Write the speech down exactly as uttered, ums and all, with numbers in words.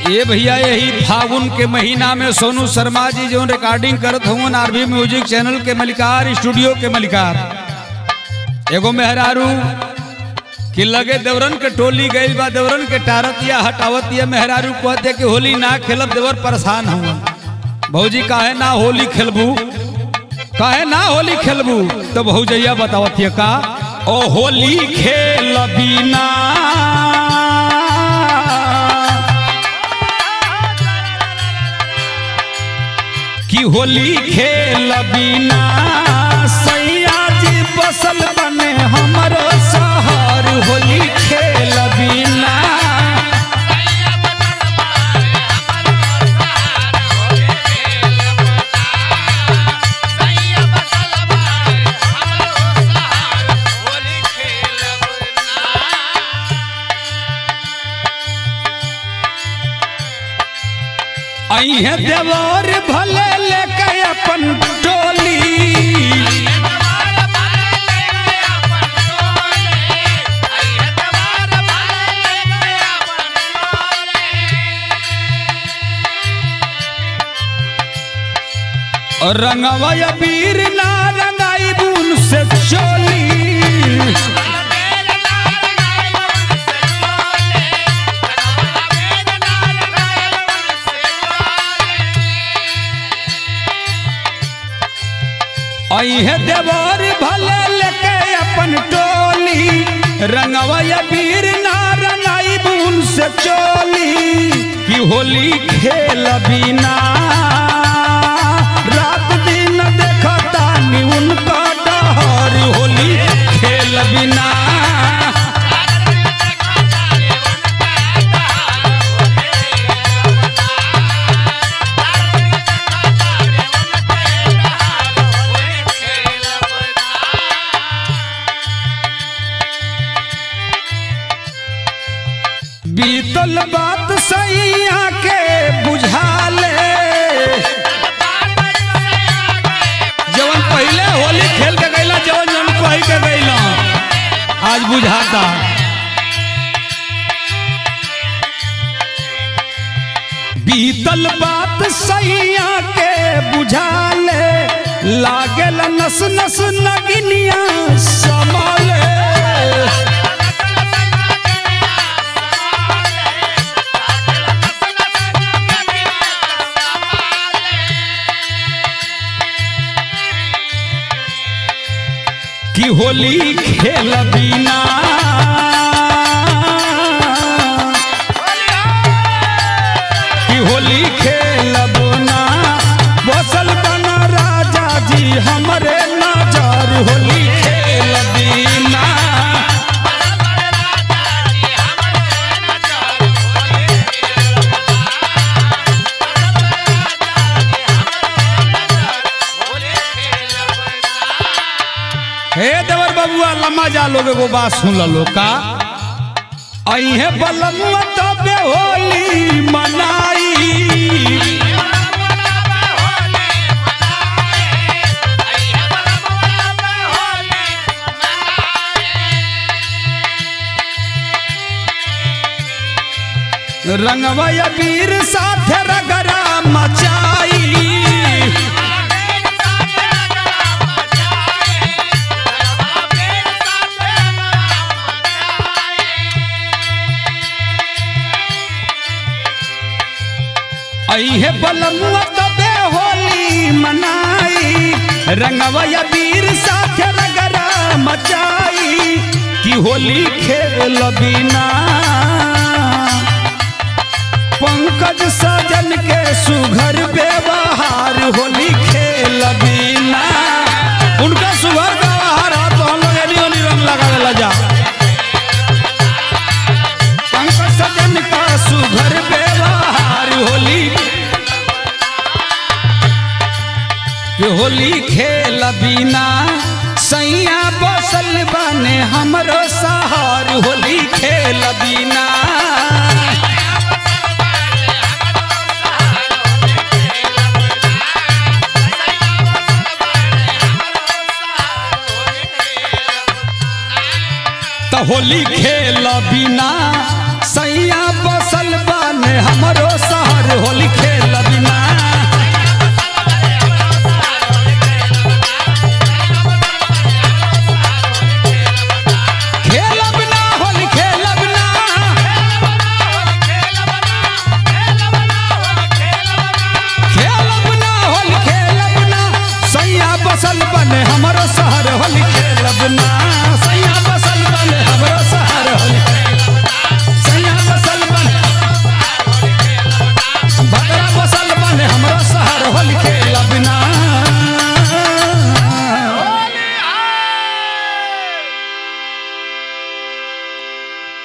ये भैया यही फागुन के महीना में सोनू शर्मा जी जो रिकॉर्डिंग करत हुन आरबी म्यूजिक चैनल के मलिकार स्टूडियो के मलिकार एगो मेहरारू कि लगे देवरन के टोली गई बा देवरन के टारतिया हटावतिया मेहरारू कहते कि होली ना खेलब देवर परेशान हुआ भौजी काहे ना होली खेलबू काहे ना होली खेलबू तो भौजैया बतावतिया का ओ होली खेल बिना कि होली खेल बिना सैया जी बसल बने हमरो शहर होली खेल बिना अइहे देवर भले लेके अपन टोली रंगवा अबीर ना रंगाई बुन से चोली अइहे देवर भले लेके अपन टोली रंगवा अबीर ना रंगाई बुन से चोली कि होली खेल बिना रात दिन देखता नी उनका डहर होली खेल बिना बीतल बात सैया के बुझा ले जवन पहले होली खेल के गईला जवन जवन कही के गईला आज बुझाता बीतल बात सैया के बुझा ले लागेला नस नस नगिनिया संभाले कि होली खेल बिना कि होली खेल बिना बसल बना राजा जी हमरे नजर होली खेल बिना हे देवर बबुआ लम्मा जा लोगे वो बात सुन लो का अइहे बलमुआ तबे होली मनाई रंगवा अबीर साथे रगरा मचाई अइहे बलमुआ तबे होली मनाई रंगवा अबीर साथे रगरा मचाई कि होली खेल बिना पंकज सजन के सुघर व्यवहार होली खेल बिना उनका सुघर व्यवहार है तो हम लोग एनी ओनी रंग लगावे जा पंकज सजन का सुघर व्यवहार होली होली खेल बिना सैया बसल बने हमरो शहर होली खेल बिना तो होली खेल बिना